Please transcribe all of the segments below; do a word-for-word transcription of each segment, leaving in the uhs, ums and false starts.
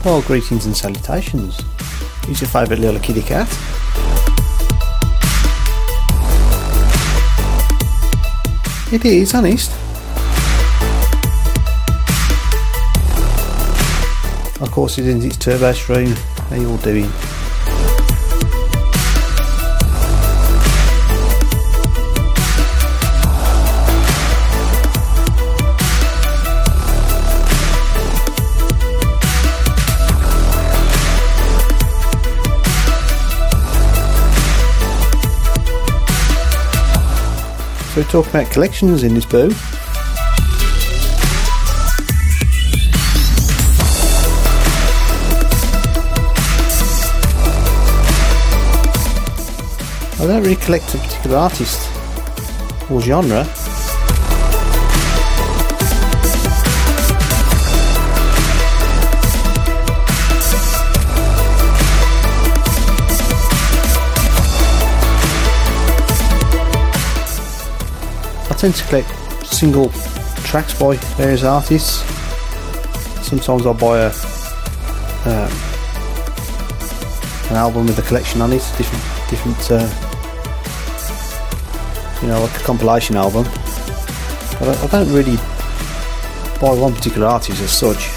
Well, greetings and salutations. Who's your favourite little kitty cat? It is, honest. Of course it is, it's Turbo Stream. How you all doing? So we talk about collections in this boo. I don't really collect a particular artist or genre. I tend to collect single tracks by various artists. Sometimes I'll buy a um, an album with a collection on it, different different uh, you know, like a compilation album. But I, I don't really buy one particular artist as such.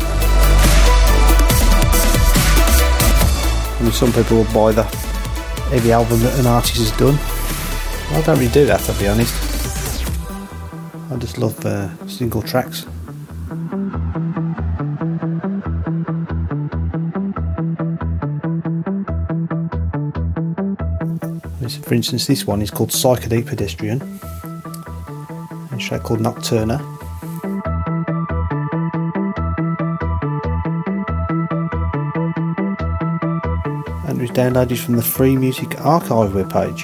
I mean, some people will buy the every album that an artist has done. I don't really do that, I'll be honest. I just love uh, single tracks. For instance, this one is called Psychedelic Pedestrian, and a track called Nocturna. And it was downloaded from the Free Music Archive webpage.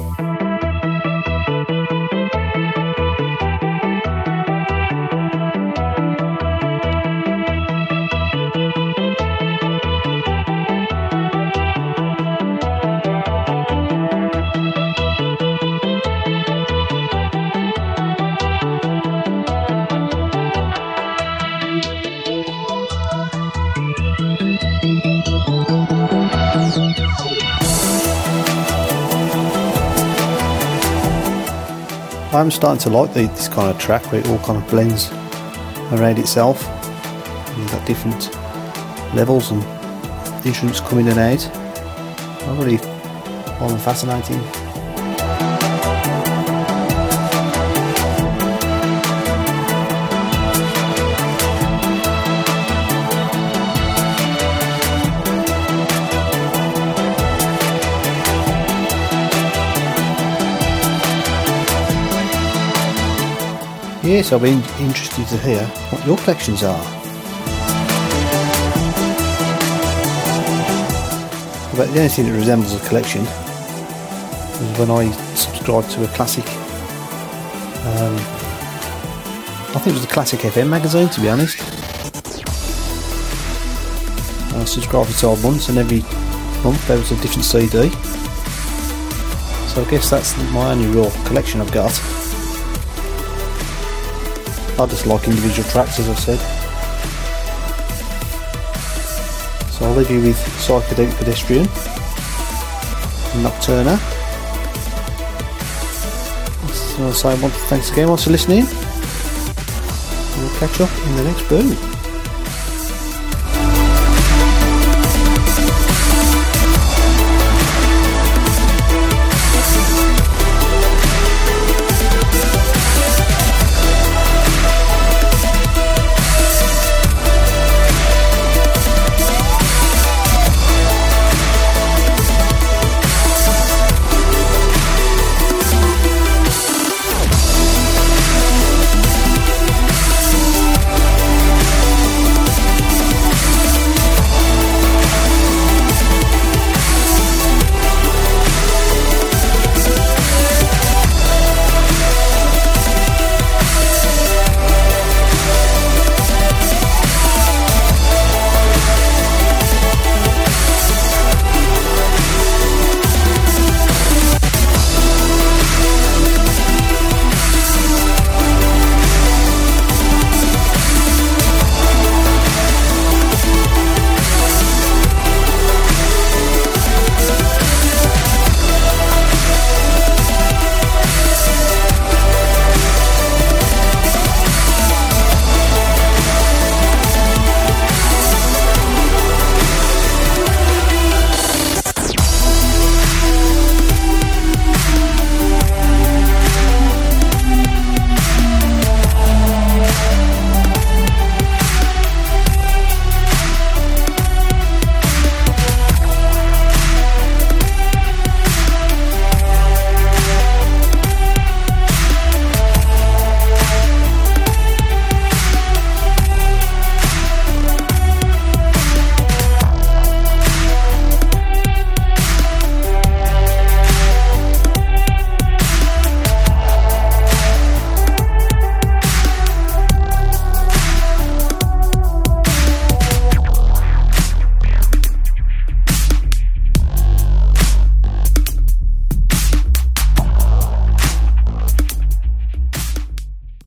I'm starting to like the, this kind of track where it all kind of blends around itself. You've got different levels and instruments coming in and out. I really find them fascinating. Yes, I'll be interested to hear what your collections are. But the only thing that resembles a collection is when I subscribed to a classic, um, I think it was the Classic F M magazine, to be honest. I subscribed for twelve months, and every month there was a different C D. So I guess that's my only real collection I've got. I just like individual tracks, as I said. So I'll leave you with Psychedelic Pedestrian and Nocturna. So I'll say thanks again once for listening. We'll catch up in the next boo.